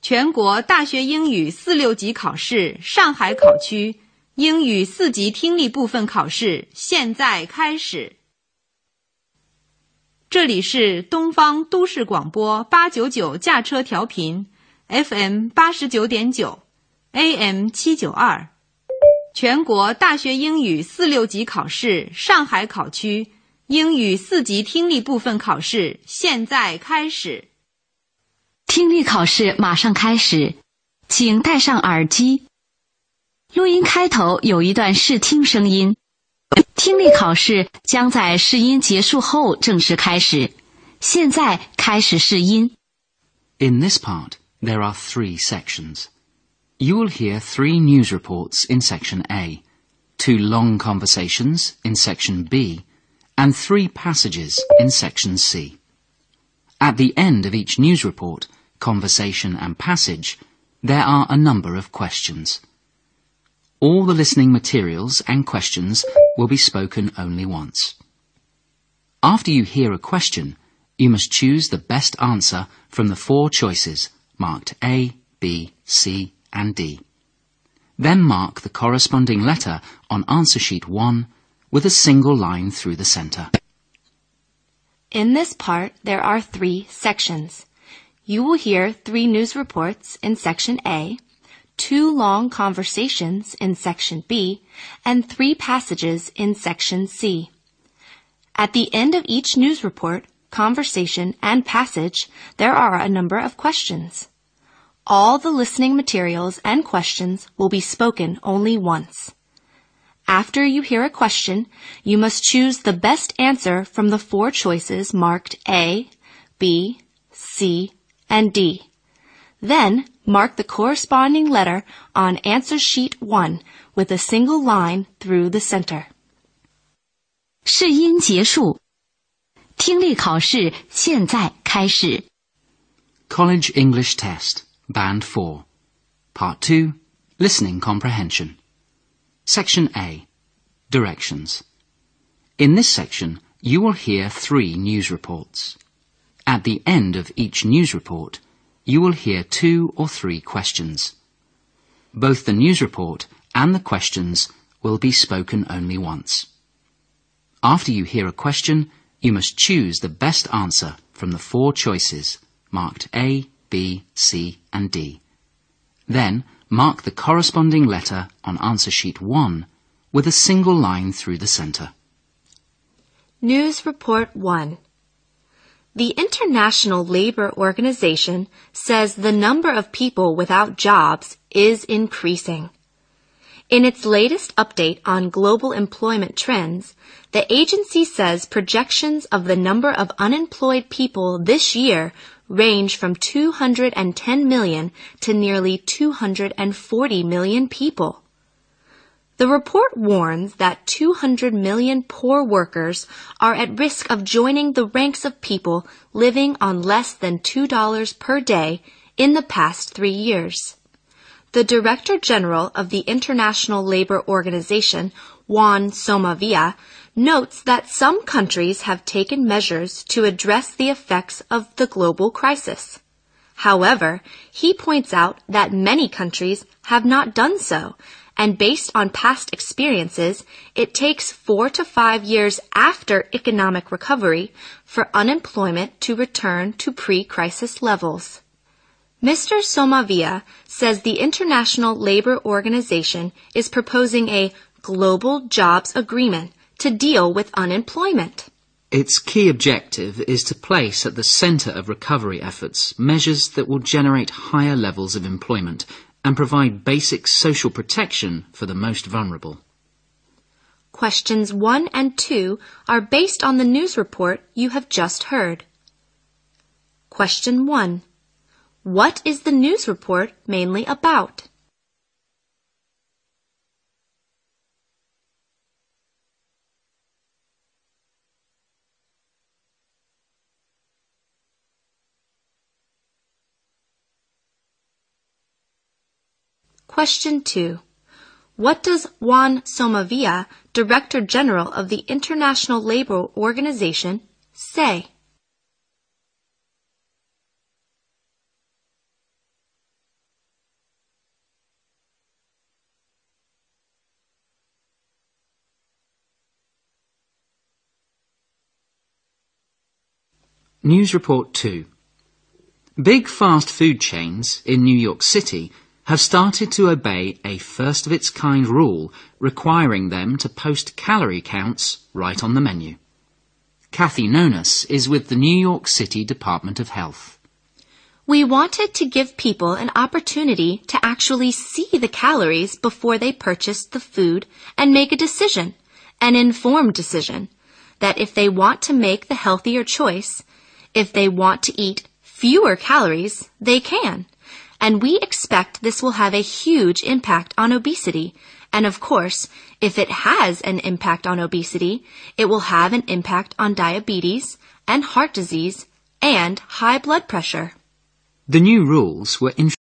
全国大学英语4、6级考试上海考区英语4级听力部分考试现在开始。这里是东方都市广播899驾车调频 FM 89.9 AM 792，全国大学英语4、6级考试上海考区英语4级听力部分考试现在开始。 听力考试马上开始，请戴上耳机。录音开头有一段试听声音，听力考试将在试音结束后正式开始。现在开始试音。 In this part, there are 3 sections. You will hear 3 news reports in Section A, 2 long conversations in Section B, and 3 passages in Section C. At the end of each news report, conversation and passage, there are a number of questions. All the listening materials and questions will be spoken only once. After you hear a question, you must choose the best answer from the 4 choices marked A, B, C, and D. Then mark the corresponding letter on answer sheet 1 with a single line through the centre. In this part, there are 3 sections. You will hear 3 news reports in Section A, 2 long conversations in Section B, and 3 passages in Section C. At the end of each news report, conversation, and passage, there are a number of questions. All the listening materials and questions will be spoken only once. After you hear a question, you must choose the best answer from the 4 choices marked A, B, C, and D. Then, mark the corresponding letter on answer sheet 1 with a single line through the center. 试音结束，听力考试现在开始。 College English Test, Band 4. Part 2, Listening Comprehension. Section A, Directions. In this section, you will hear 3 news reports. At the end of each news report, you will hear 2 or 3 questions. Both the news report and the questions will be spoken only once. After you hear a question, you must choose the best answer from the 4 choices marked A, B, C, and D. Then, mark the corresponding letter on answer sheet 1 with a single line through the centre. News Report 1. The International Labour Organization says the number of people without jobs is increasing. In its latest update on global employment trends, the agency says projections of the number of unemployed people this year range from 210 million to nearly 240 million people. The report warns that 200 million poor workers are at risk of joining the ranks of people living on less than $2 per day in the past 3 years. The Director General of the International Labour Organization, Juan Somavia, notes that some countries have taken measures to address the effects of the global crisis. However, he points out that many countries have not done so, and based on past experiences, it takes 4 to 5 years after economic recovery for unemployment to return to pre-crisis levels. Mr. Somavia says the International Labour Organization is proposing a global jobs agreement to deal with unemployment. Its key objective is to place at the centre of recovery efforts measures that will generate higher levels of employment and provide basic social protection for the most vulnerable. Questions 1 and 2 are based on the news report you have just heard. Question 1. What is the news report mainly about? Question 2. What does Juan Somavia, Director General of the International Labour Organization, say? News Report 2. Big fast food chains in New York City have started to obey a first-of-its-kind rule requiring them to post calorie counts right on the menu. Kathy Nonas is with the New York City Department of Health. We wanted to give people an opportunity to actually see the calories before they purchased the food and make a decision, an informed decision, that if they want to make the healthier choice, if they want to eat fewer calories, they can. And we expect this will have a huge impact on obesity. And of course, if it has an impact on obesity, it will have an impact on diabetes and heart disease and high blood pressure. The new rules were introduced